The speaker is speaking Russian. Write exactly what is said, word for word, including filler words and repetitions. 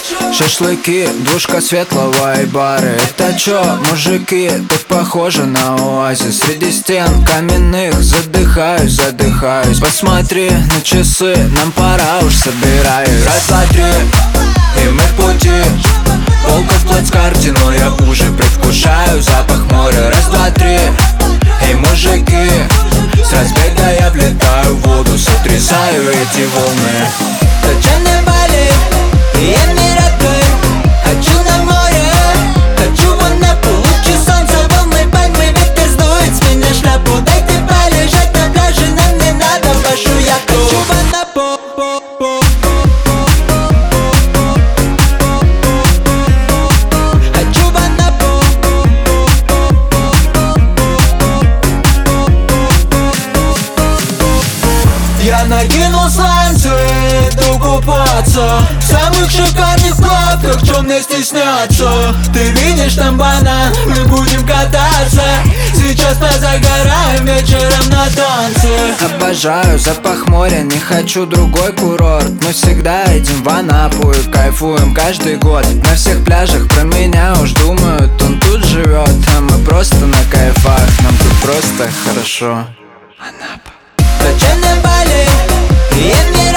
Шашлыки, двушка светлого и бары. Это чё, мужики, тут похоже на оазис. Среди стен каменных задыхаюсь, задыхаюсь. Посмотри на часы, нам пора уж собираюсь. Раз, два, три, и мы в пути. Полка в плацкарте, но я уже предвкушаю запах моря. Раз, два, три, эй, мужики, с разбега я влетаю в воду, сотрясаю эти волны. Точеный Бали, и Эмираты. Хочу на море, хочу в Анапу. Лучи солнца, волны, пальмы, ветер сдует с меня шляпу. Дайте полежать на пляже, нам не надо вашу яхту. Хочу в Анапу. Хочу в Анапу. Я накинул сланцы, иду купаться в самых шикарных плавках, чё мне стесняться. Ты видишь там банан, мы будем кататься. Сейчас позагораем вечером на танцы. Обожаю запах моря, не хочу другой курорт. Мы всегда едем в Анапу и кайфуем каждый год. На всех пляжах про меня уж думают, он тут живет. А мы просто на кайфах, нам тут просто хорошо. Анапа. Точеный Бали, и Эмираты.